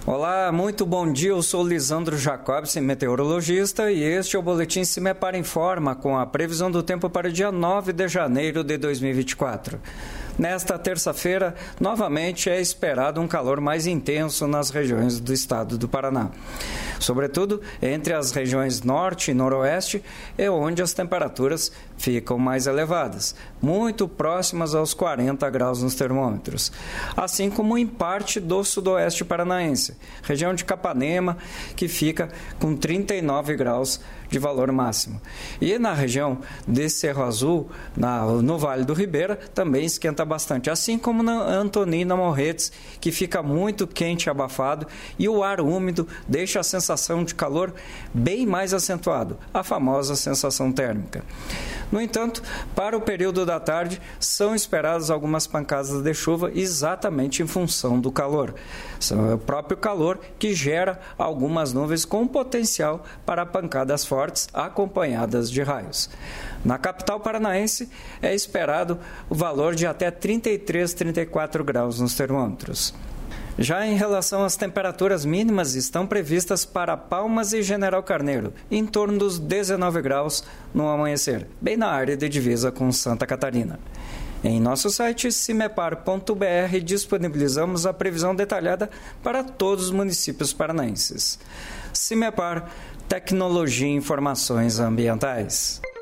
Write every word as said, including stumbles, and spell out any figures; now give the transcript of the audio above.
Olá, muito bom dia, eu sou Lisandro Jacobsen, meteorologista, e este é o Boletim Cimepar Informa com a previsão do tempo para o dia nove de janeiro de dois mil e vinte e quatro. Nesta terça-feira, novamente é esperado um calor mais intenso nas regiões do estado do Paraná. Sobretudo, entre as regiões norte e noroeste, é onde as temperaturas ficam mais elevadas, muito próximas aos quarenta graus nos termômetros, assim como em parte do sudoeste paranaense, região de Capanema, que fica com trinta e nove graus de valor máximo. E na região de Cerro Azul, na, no Vale do Ribeira, também esquenta bastante, assim como na Antonina Morretes, que fica muito quente e abafado, e o ar úmido deixa a sensação de calor bem mais acentuado, a famosa sensação térmica. No entanto, para o período da tarde, são esperadas algumas pancadas de chuva exatamente em função do calor. É o próprio calor que gera algumas nuvens com potencial para pancadas fortes acompanhadas de raios. Na capital paranaense, é esperado o valor de até trinta e três, trinta e quatro graus nos termômetros. Já em relação às temperaturas mínimas, estão previstas para Palmas e General Carneiro, em torno dos dezenove graus no amanhecer, bem na área de divisa com Santa Catarina. Em nosso site cimepar ponto b r disponibilizamos a previsão detalhada para todos os municípios paranaenses. Cimepar, tecnologia e informações ambientais.